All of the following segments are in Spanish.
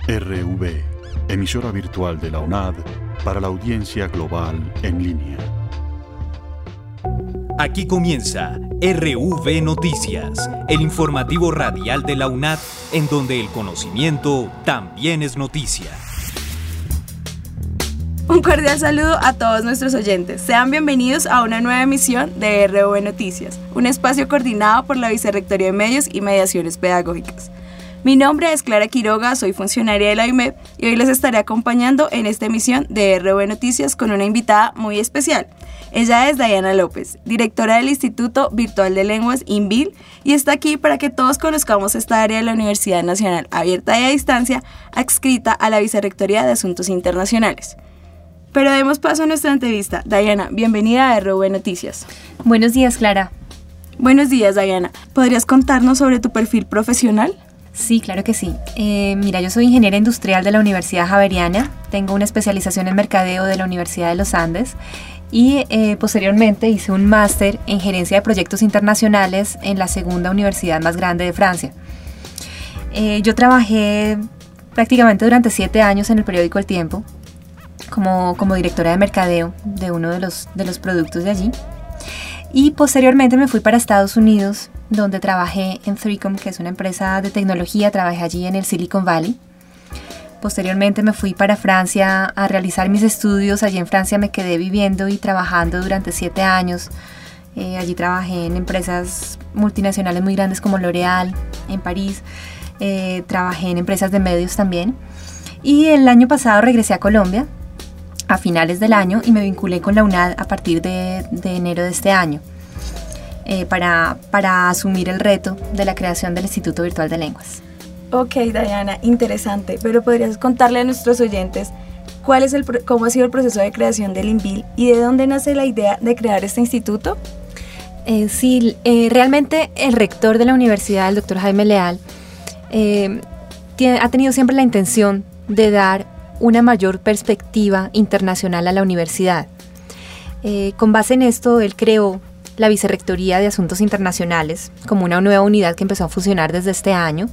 RV, emisora virtual de la UNAD para la audiencia global en línea. Aquí comienza RV Noticias, el informativo radial de la UNAD, en donde el conocimiento también es noticia. Un cordial saludo a todos nuestros oyentes. Sean bienvenidos a una nueva emisión de RV Noticias, un espacio coordinado por la Vicerrectoría de Medios y Mediaciones Pedagógicas. Mi nombre es Clara Quiroga, soy funcionaria de la UIMED y hoy les estaré acompañando en esta emisión de RV Noticias con una invitada muy especial. Ella es Dayana López, directora del Instituto Virtual de Lenguas INVIL, y está aquí para que todos conozcamos esta área de la Universidad Nacional Abierta y a Distancia, adscrita a la Vicerrectoría de Asuntos Internacionales. Pero demos paso a nuestra entrevista. Dayana, bienvenida a RV Noticias. Buenos días, Clara. Buenos días, Dayana. ¿Podrías contarnos sobre tu perfil profesional? Sí, claro que sí. Mira, yo soy ingeniera industrial de la Universidad Javeriana, tengo una especialización en mercadeo de la Universidad de los Andes y posteriormente hice un máster en gerencia de proyectos internacionales en la segunda universidad más grande de Francia. Yo trabajé prácticamente durante 7 años en el periódico El Tiempo como directora de mercadeo de uno de los productos de allí. Y posteriormente me fui para Estados Unidos, donde trabajé en 3Com, que es una empresa de tecnología, trabajé allí en el Silicon Valley. Posteriormente me fui para Francia a realizar mis estudios. Allí en Francia me quedé viviendo y trabajando durante 7 años. Allí trabajé en empresas multinacionales muy grandes como L'Oréal, en París. Trabajé en empresas de medios también. Y el año pasado regresé a Colombia a finales del año y me vinculé con la UNAD a partir de enero de este año para asumir el reto de la creación del Instituto Virtual de Lenguas. Ok, Dayana, interesante, pero ¿podrías contarle a nuestros oyentes cómo ha sido el proceso de creación del INVIL y de dónde nace la idea de crear este instituto? Sí, realmente el rector de la universidad, el doctor Jaime Leal, ha tenido siempre la intención de dar una mayor perspectiva internacional a la universidad. Con base en esto, él creó la Vicerrectoría de Asuntos Internacionales como una nueva unidad que empezó a funcionar desde este año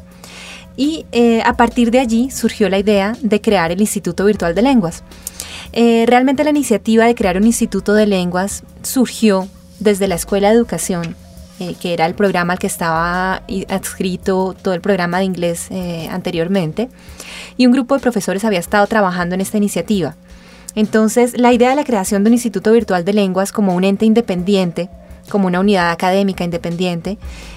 y a partir de allí surgió la idea de crear el Instituto Virtual de Lenguas. Realmente la iniciativa de crear un Instituto de Lenguas surgió desde la Escuela de Educación, que era el programa al que estaba adscrito todo el programa de inglés anteriormente, y un grupo de profesores había estado trabajando en esta iniciativa. Entonces, la idea de la creación de un Instituto Virtual de Lenguas como un ente independiente, como una unidad académica independiente,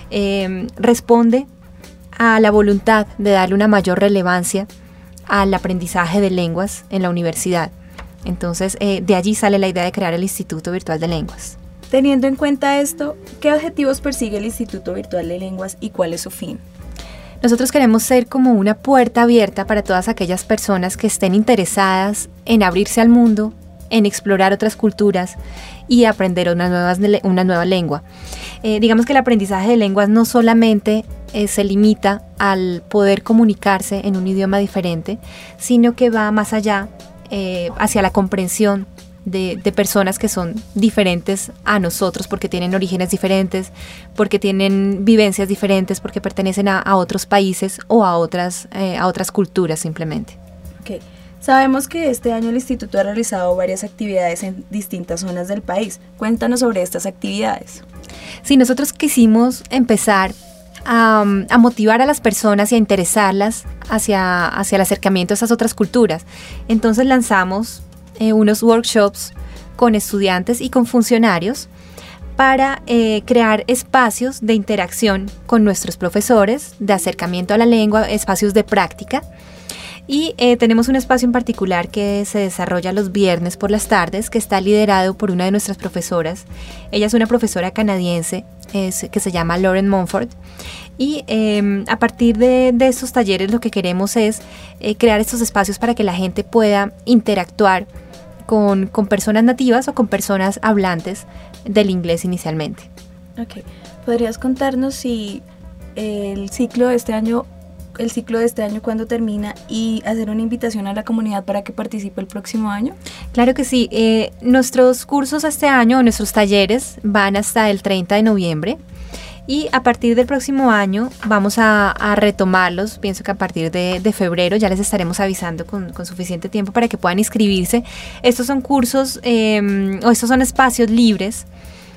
responde a la voluntad de darle una mayor relevancia al aprendizaje de lenguas en la universidad. Entonces, de allí sale la idea de crear el Instituto Virtual de Lenguas. Teniendo en cuenta esto, ¿qué objetivos persigue el Instituto Virtual de Lenguas y cuál es su fin? Nosotros queremos ser como una puerta abierta para todas aquellas personas que estén interesadas en abrirse al mundo, en explorar otras culturas y aprender una nueva lengua. Digamos que el aprendizaje de lenguas no solamente se limita al poder comunicarse en un idioma diferente, sino que va más allá hacia la comprensión de personas que son diferentes a nosotros porque tienen orígenes diferentes, porque tienen vivencias diferentes, porque pertenecen a otros países o a otras culturas simplemente. Okay. Sabemos que este año el instituto ha realizado varias actividades en distintas zonas del país. Cuéntanos sobre estas actividades. Sí, nosotros quisimos empezar a motivar a las personas y a interesarlas hacia el acercamiento a esas otras culturas. Entonces lanzamos unos workshops con estudiantes y con funcionarios para crear espacios de interacción con nuestros profesores, de acercamiento a la lengua, espacios de práctica. Y tenemos un espacio en particular que se desarrolla los viernes por las tardes, que está liderado por una de nuestras profesoras. Ella es una profesora canadiense que se llama Lauren Montfort. Y a partir de estos talleres lo que queremos es crear estos espacios para que la gente pueda interactuar con personas nativas o con personas hablantes del inglés inicialmente. Okay. ¿Podrías contarnos si el ciclo de este año cuándo termina y hacer una invitación a la comunidad para que participe el próximo año? Claro que sí. Nuestros cursos este año, nuestros talleres van hasta el 30 de noviembre Y a partir del próximo año vamos a retomarlos. Pienso que a partir de febrero ya les estaremos avisando con suficiente tiempo para que puedan inscribirse. Estos son cursos o estos son espacios libres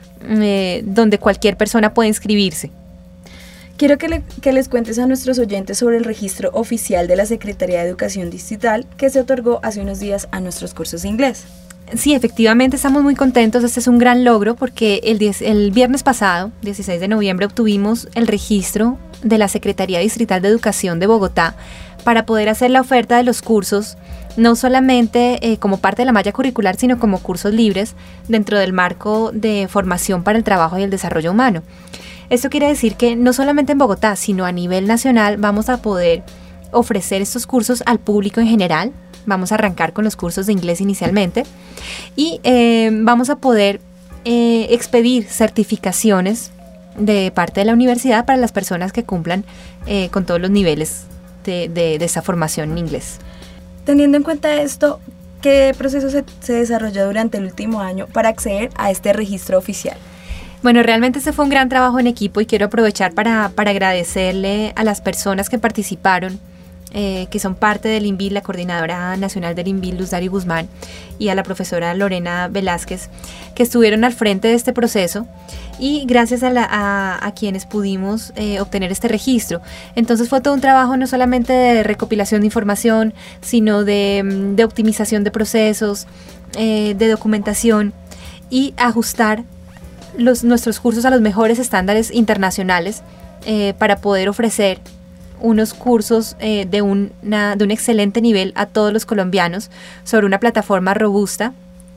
donde cualquier persona puede inscribirse. Quiero que les cuentes a nuestros oyentes sobre el registro oficial de la Secretaría de Educación Distrital que se otorgó hace unos días a nuestros cursos de inglés. Sí, efectivamente estamos muy contentos. Este es un gran logro porque el viernes pasado, 16 de noviembre, obtuvimos el registro de la Secretaría Distrital de Educación de Bogotá para poder hacer la oferta de los cursos, no solamente como parte de la malla curricular, sino como cursos libres dentro del marco de formación para el trabajo y el desarrollo humano. Esto quiere decir que no solamente en Bogotá, sino a nivel nacional vamos a poder ofrecer estos cursos al público en general. Vamos a arrancar con los cursos de inglés inicialmente y vamos a poder expedir certificaciones de parte de la universidad para las personas que cumplan con todos los niveles de esa formación en inglés. Teniendo en cuenta esto, ¿qué proceso se desarrolló durante el último año para acceder a este registro oficial? Bueno, realmente este fue un gran trabajo en equipo y quiero aprovechar para agradecerle a las personas que participaron, que son parte del INVIL, la coordinadora nacional del INVIL, Luz Dari Guzmán, y a la profesora Lorena Velázquez, que estuvieron al frente de este proceso y gracias a quienes pudimos obtener este registro. Entonces fue todo un trabajo no solamente de recopilación de información, sino de optimización de procesos, de documentación y ajustar nuestros cursos a los mejores estándares internacionales para poder ofrecer unos cursos de un excelente nivel a todos los colombianos sobre una plataforma robusta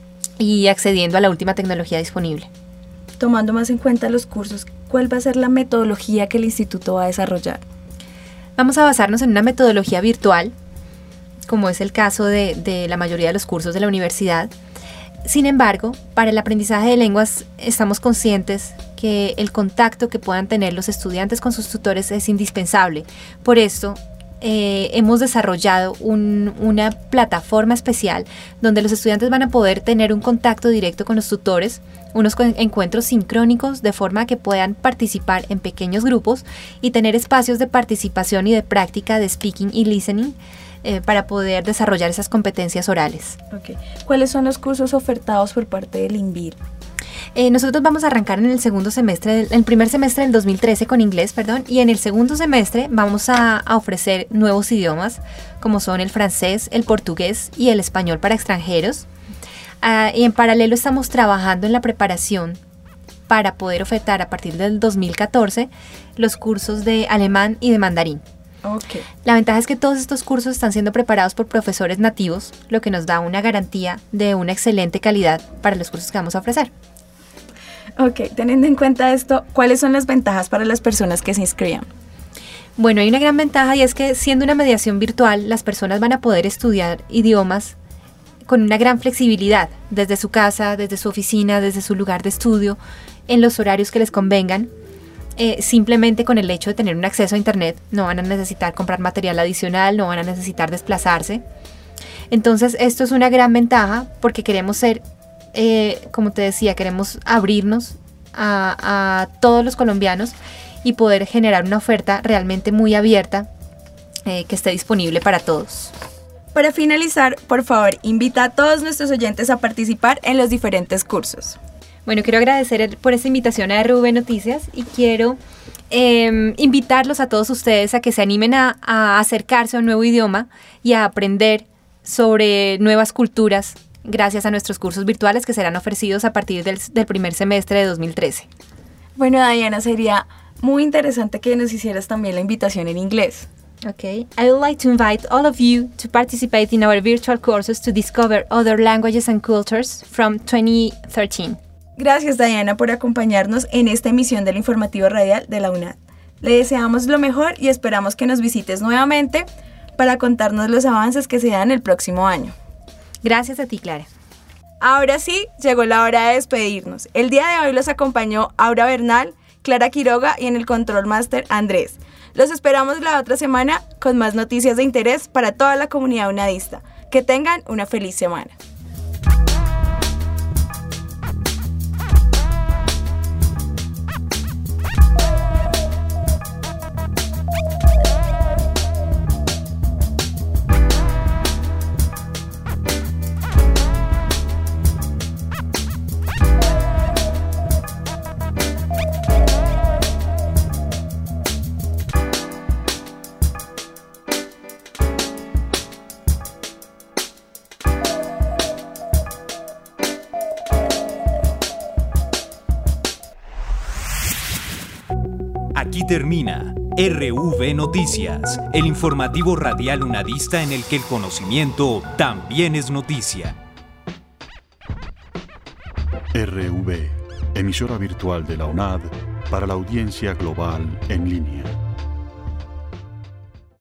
y accediendo a la última tecnología disponible. Tomando más en cuenta los cursos, ¿cuál va a ser la metodología que el instituto va a desarrollar? Vamos a basarnos en una metodología virtual, como es el caso de la mayoría de los cursos de la universidad. Sin embargo, para el aprendizaje de lenguas estamos conscientes que el contacto que puedan tener los estudiantes con sus tutores es indispensable. Por esto, hemos desarrollado una plataforma especial donde los estudiantes van a poder tener un contacto directo con los tutores, unos encuentros sincrónicos de forma que puedan participar en pequeños grupos y tener espacios de participación y de práctica de speaking y listening para poder desarrollar esas competencias orales. Okay. ¿Cuáles son los cursos ofertados por parte del INVIL? Nosotros vamos a arrancar en el primer semestre del 2013 con inglés, y en el segundo semestre vamos a ofrecer nuevos idiomas como son el francés, el portugués y el español para extranjeros. Y en paralelo estamos trabajando en la preparación para poder ofertar a partir del 2014 los cursos de alemán y de mandarín. Okay. La ventaja es que todos estos cursos están siendo preparados por profesores nativos, lo que nos da una garantía de una excelente calidad para los cursos que vamos a ofrecer. Ok, teniendo en cuenta esto, ¿cuáles son las ventajas para las personas que se inscriban? Bueno, hay una gran ventaja y es que siendo una mediación virtual, las personas van a poder estudiar idiomas con una gran flexibilidad, desde su casa, desde su oficina, desde su lugar de estudio, en los horarios que les convengan. Simplemente con el hecho de tener un acceso a internet, no van a necesitar comprar material adicional, no van a necesitar desplazarse. Entonces esto es una gran ventaja porque queremos ser, como te decía, queremos abrirnos a todos los colombianos y poder generar una oferta realmente muy abierta que esté disponible para todos. Para finalizar, por favor, invita a todos nuestros oyentes a participar en los diferentes cursos. Bueno, quiero agradecer por esta invitación a RV Noticias y quiero invitarlos a todos ustedes a que se animen a acercarse a un nuevo idioma y a aprender sobre nuevas culturas gracias a nuestros cursos virtuales que serán ofrecidos a partir del primer semestre de 2013. Bueno, Diana, sería muy interesante que nos hicieras también la invitación en inglés. Okay, I would like to invite all of you to participate in our virtual courses to discover other languages and cultures from 2013. Gracias, Diana, por acompañarnos en esta emisión del Informativo Radial de la UNAD. Le deseamos lo mejor y esperamos que nos visites nuevamente para contarnos los avances que se dan el próximo año. Gracias a ti, Clara. Ahora sí, llegó la hora de despedirnos. El día de hoy los acompañó Aura Bernal, Clara Quiroga y en el Control Master Andrés. Los esperamos la otra semana con más noticias de interés para toda la comunidad unadista. Que tengan una feliz semana. Aquí termina RV Noticias, el informativo radial unadista en el que el conocimiento también es noticia. RV, emisora virtual de la UNAD para la audiencia global en línea.